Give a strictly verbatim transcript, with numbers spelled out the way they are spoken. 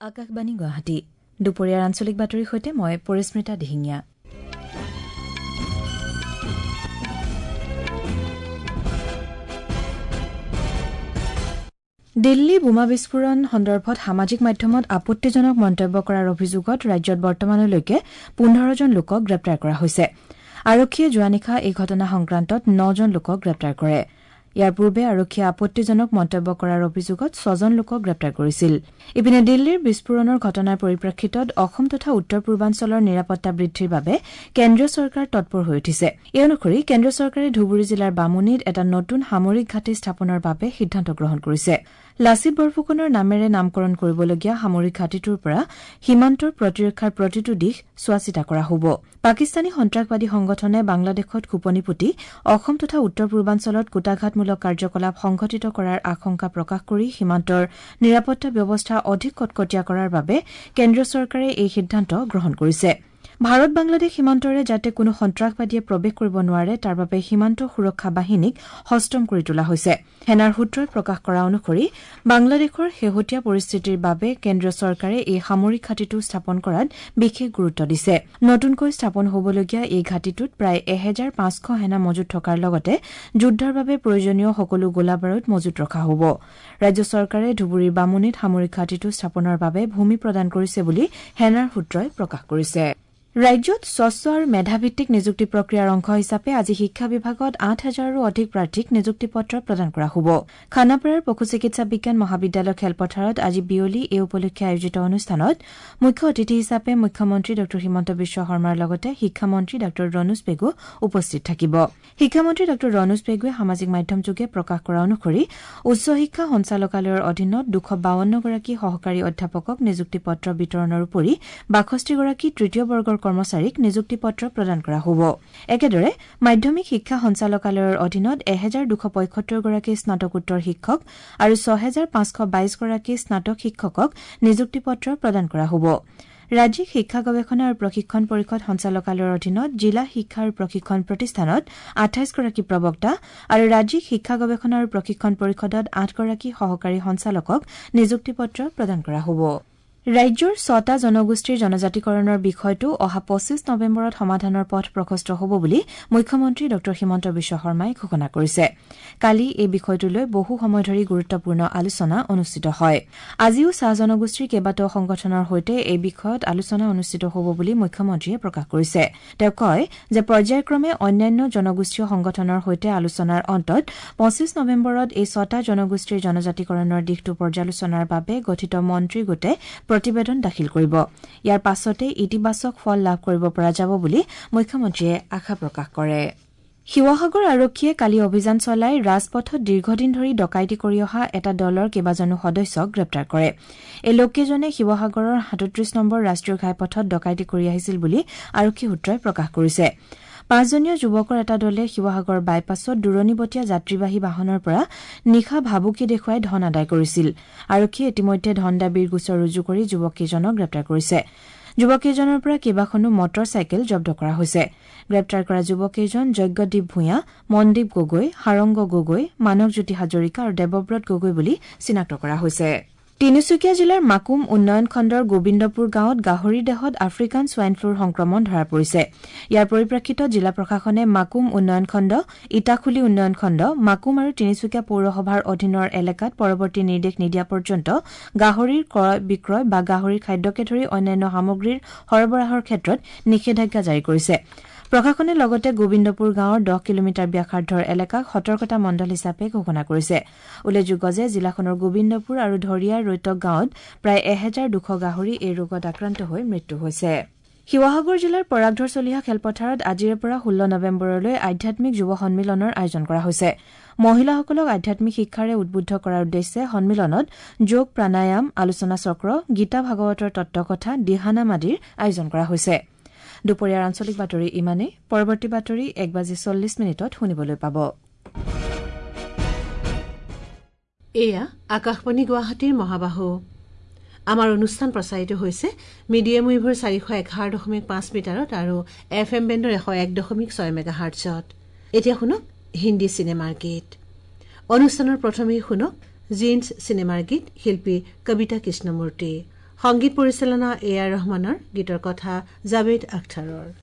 আকাশবাণী গুৱাহাটী দুপৰীয়াৰ আঞ্চলিক বাতৰিৰ সৈতে মই পৰিস্মিতা দিহিঙীয়া। দিল্লী বোমা বিস্ফোৰণ সন্দৰ্ভত সামাজিক মাধ্যমত আপত্তিজনক মন্তব্য কৰাৰ অভিযোগত ৰাজ্যত বৰ্তমানলৈকে পোন্ধৰ জন লোকক গ্ৰেপ্তাৰ কৰা হৈছে। আৰক্ষীয়ে যোৱা নিশা এই ঘটনা সংক্ৰান্তত নজন লোকক গ্ৰেপ্তাৰ কৰে। ইয়াৰ পূৰ্বে আৰক্ষীয়ে আপত্তিজনক মন্তব্য কৰাৰ অভিযোগত ছজন লোকক গ্ৰেপ্তাৰ কৰিছিল। ইপিনে দিল্লীৰ বিস্ফোৰণৰ ঘটনাৰ পৰিপ্ৰেক্ষিতত অসম তথা উত্তৰ পূৰ্বাঞ্চলৰ নিৰাপত্তা বৃদ্ধিৰ বাবে কেন্দ্ৰীয় চৰকাৰ তৎপৰ হৈ উঠিছে। এই অনুসৰি কেন্দ্ৰীয় চৰকাৰে ধুবুৰী জিলাৰ বামুণীত এটা নতুন সামৰিক ঘাটি স্থাপনৰ বাবে সিদ্ধান্ত গ্ৰহণ কৰিছে। লাচিত বৰফুকনৰ নামেৰে নামকৰণ কৰিবলগীয়া সামৰিক ঘাটিটোৰ পৰা সীমান্তৰ প্ৰতিৰক্ষাৰ প্ৰতিটো দিশ চোৱাচিতা কৰা হ'ব। পাকিস্তানী সন্ত্ৰাসবাদী সংগঠনে বাংলাদেশত খোপনি পুতি অসম তথা উত্তৰ পূৰ্বাঞ্চলত কুটাঘাতমূলক কাৰ্যকলাপ সংঘটিত কৰাৰ আশংকা প্ৰকাশ কৰি সীমান্তৰ নিৰাপত্তা ব্যৱস্থা অধিক কটকটীয়া কৰাৰ বাবে কেন্দ্ৰীয় চৰকাৰে এই সিদ্ধান্ত গ্ৰহণ কৰিছে। ভাৰত বাংলাদেশ সীমান্তৰে যাতে কোনো সন্ত্ৰাসবাদীয়ে প্ৰৱেশ কৰিব নোৱাৰে তাৰ বাবে সীমান্ত সুৰক্ষা বাহিনীক সষ্টম কৰি তোলা হৈছে। সেনাৰ সূত্ৰই প্ৰকাশ কৰা অনুসৰি বাংলাদেশৰ শেহতীয়া পৰিস্থিতিৰ বাবে কেন্দ্ৰীয় চৰকাৰে এই সামৰিক ঘাটিটো স্থাপন কৰাত বিশেষ গুৰুত্ব দিছে। নতুনকৈ স্থাপন হ'বলগীয়া এই ঘাটিটোত প্ৰায় এহেজাৰ পাঁচশ সেনা মজুত থকাৰ লগতে যুদ্ধৰ বাবে প্ৰয়োজনীয় সকলো গোলাবাৰুদ মজুত ৰখা হ'ব। ৰাজ্য চৰকাৰে ধুবুৰীৰ বামুণীত সামৰিক ঘাটিটো স্থাপনৰ বাবে ভূমি প্ৰদান কৰিছে বুলি সেনাৰ সূত্ৰই প্ৰকাশ কৰিছে। ৰাজ্যত স্বচ্ছ আৰু মেধাভিত্তিক নিযুক্তি প্ৰক্ৰিয়াৰ অংশ হিচাপে আজি শিক্ষা বিভাগত আঠ হাজাৰৰো অধিক প্ৰাৰ্থীক নিযুক্তি পত্ৰ প্ৰদান কৰা হ'ব। খানাপাৰাৰ পশু চিকিৎসা বিজ্ঞান মহাবিদ্যালয় খেলপথাৰত আজি বিয়লি এই উপলক্ষে আয়োজিত অনুষ্ঠানত মুখ্য অতিথি হিচাপে মুখ্যমন্ত্ৰী ড হিমন্ত বিশ্ব শৰ্মাৰ লগতে শিক্ষামন্ত্ৰী ড ৰণোজ পেগু উপস্থিত থাকিব। শিক্ষামন্ত্ৰী ড ৰণোজ পেগুৱে সামাজিক মাধ্যমযোগে প্ৰকাশ কৰা অনুসৰি উচ্চ শিক্ষা সঞ্চালকালয়ৰ অধীনত দুশ বাৱন্নগৰাকী সহকাৰী অধ্যাপকক নিযুক্তি পত্ৰ বিতৰণৰ উপৰি বাষষ্ঠিগৰাকী তৃতীয় বৰ্গৰ কৰ্মচাৰীক নিযুক্তি পত্ৰ প্ৰদান কৰা হ'ব। একেদৰে মাধ্যমিক শিক্ষা সঞ্চালকালয়ৰ অধীনত এহেজাৰ দুশ পঁয়সত্তৰগৰাকী স্নাতকোত্তৰ শিক্ষক আৰু ছহেজাৰ পাঁচশ বাইশগৰাকী স্নাতক শিক্ষকক নিযুক্তি পত্ৰ প্ৰদান কৰা হ'ব। ৰাজ্যিক শিক্ষা গৱেষণা আৰু প্ৰশিক্ষণ পৰিষদ সঞ্চালকালয়ৰ অধীনত জিলা শিক্ষা আৰু প্ৰশিক্ষণ প্ৰতিষ্ঠানত আঠাইশগৰাকী প্ৰবক্তা আৰু ৰাজ্যিক শিক্ষা গৱেষণা আৰু প্ৰশিক্ষণ পৰিষদত আঠগৰাকী সহকাৰী সঞ্চালকক নিযুক্তি পত্ৰ প্ৰদান কৰা হ'ব। ৰাজ্যৰ ছটা জনগোষ্ঠীৰ জনজাতিকৰণৰ বিষয়টো অহা পঁচিছ নৱেম্বৰত সমাধানৰ পথ প্ৰশস্ত হ'ব বুলি মুখ্যমন্ত্ৰী ড হিমন্ত বিশ্ব শৰ্মাই ঘোষণা কৰিছে। কালি এই বিষয়টো লৈ বহু সময় ধৰি গুৰুত্বপূৰ্ণ আলোচনা অনুষ্ঠিত হয়। আজিও চাহ জনগোষ্ঠীৰ কেইবাটাও সংগঠনৰ সৈতে এই বিষয়ত আলোচনা অনুষ্ঠিত হ'ব বুলি মুখ্যমন্ত্ৰীয়ে প্ৰকাশ কৰিছে। তেওঁ কয় যে পৰ্যায়ক্ৰমে অন্যান্য জনগোষ্ঠীয় সংগঠনৰ সৈতে আলোচনাৰ অন্তত পঁচিছ নৱেম্বৰত এই ছটা জনগোষ্ঠীৰ জনজাতিকৰণৰ দিশটো পৰ্যালোচনাৰ বাবে গঠিত মন্ত্ৰী গোটে প্ৰতিবেদন দাখিল কৰিব। ইয়াৰ পাছতে ইতিবাচক ফল লাভ কৰিব পৰা যাব বুলি মুখ্যমন্ত্ৰীয়ে আশা প্ৰকাশ কৰে। শিৱসাগৰ আৰক্ষীয়ে কালি অভিযান চলাই ৰাজপথত দীৰ্ঘদিন ধৰি ডকাইতি কৰি অহা এটা দলৰ কেইবাজনো সদস্যক গ্ৰেপ্তাৰ কৰে। এই লোককেইজনে শিৱসাগৰৰ সাতত্ৰিশ নম্বৰ ৰাষ্ট্ৰীয় ঘাইপথত ডকাইতি কৰি আহিছিল বুলি আৰক্ষী সূত্ৰই প্ৰকাশ কৰিছে। পাঁচজনীয়া যুৱকৰ এটা দলে শিৱসাগৰ বাইপাছত দূৰণিবতীয়া যাত্ৰীবাহী বাহনৰ পৰা নিশা ভাবুকি দেখুৱাই ধন আদায় কৰিছিল। আৰক্ষীয়ে ইতিমধ্যে ধন দাবীৰ গোচৰ ৰুজু কৰি যুৱককেইজনক গ্ৰেপ্তাৰ কৰিছে। যুৱককেইজনৰ পৰা কেইবাখনো মটৰ চাইকেল জব্দ কৰা হৈছে। গ্ৰেপ্তাৰ কৰা যুৱককেইজন যজ্ঞদীপ ভূঞা, মনদীপ গগৈ, সাৰংগ গগৈ, মানৱজ্যোতি হাজৰিকা আৰু দেৱব্ৰত গগৈ বুলি চিনাক্ত কৰা হৈছে। তিনিচুকীয়া জিলাৰ মাকুম উন্নয়ন খণ্ডৰ গোবিন্দপুৰ গাঁৱত গাহৰিৰ দেহত আফ্ৰিকান ছোৱাইন ফ্লুৰ সংক্ৰমণ ধৰা পৰিছে। ইয়াৰ পৰিপ্ৰেক্ষিতত জিলা প্ৰশাসনে মাকুম উন্নয়ন খণ্ড, ইটাখুলি উন্নয়ন খণ্ড, মাকুম আৰু তিনিচুকীয়া পৌৰসভাৰ অধীনৰ এলেকাত পৰৱৰ্তী নিৰ্দেশ নিদিয়া পৰ্যন্ত গাহৰিৰ ক্ৰয় বিক্ৰয় বা গাহৰিৰ খাদ্যকে ধৰি অন্যান্য সামগ্ৰীৰ সৰবৰাহৰ ক্ষেত্ৰত নিষেধাজ্ঞা জাৰি কৰিছে। প্ৰশাসনে লগতে গোবিন্দপুৰ গাঁৱৰ দহ কিলোমিটাৰ ব্যাসাৰ্ধৰ এলেকাক সতৰ্কতা মণ্ডল হিচাপে ঘোষণা কৰিছে। উল্লেখযোগ্য যে জিলাখনৰ গোবিন্দপুৰ আৰু ধৰিয়াৰ ৰৈতক গাঁৱত প্ৰায় এহেজাৰ দুশ গাহৰি এই ৰোগত আক্ৰান্ত হৈ মৃত্যু হৈছে। শিৱসাগৰ জিলাৰ পৰাগধৰ চলিহা খেলপথাৰত আজিৰে পৰা ষোল্ল নৱেম্বৰলৈ আধ্যাত্মিক যুৱ সন্মিলনৰ আয়োজন কৰা হৈছে। মহিলাসকলক আধ্যাত্মিক শিক্ষাৰে উদ্বুদ্ধ কৰাৰ উদ্দেশ্যে সন্মিলনত যোগ, প্ৰাণায়াম, আলোচনা চক্ৰ, গীতা ভাগৱতৰ তত্বকথা, দিহানাম আদিৰ আয়োজন কৰা হৈছে। দুপৰীয়াৰ আঞ্চলিক বাতৰি ইমানেই। পৰৱৰ্তী বাতৰি এক বাজি চল্লিছ মিনিটত শুনিবলৈ পাব। এয়া আকাশবাণী গুৱাহাটীৰ মহাবাহু। আমাৰ অনুষ্ঠান প্ৰচাৰিত হৈছে মিডিয়াম ৱেভৰ চাৰিশ এঘাৰ দশমিক পাঁচ মিটাৰত আৰু এফ এম বেণ্ডৰ এশ এক দশমিক ছয় মেগা হাৰ্টছত। এতিয়া শুনক হিন্দী চিনেমাৰ গীত। অনুষ্ঠানৰ প্ৰথমেই শুনক জিন্স চিনেমাৰ গীত শিল্পী কবিতা কৃষ্ণমূৰ্তি। সংগীত পৰিচালনা এ আৰ ৰহমানৰ, গীতৰ কথা জাভেদ আখতাৰৰ।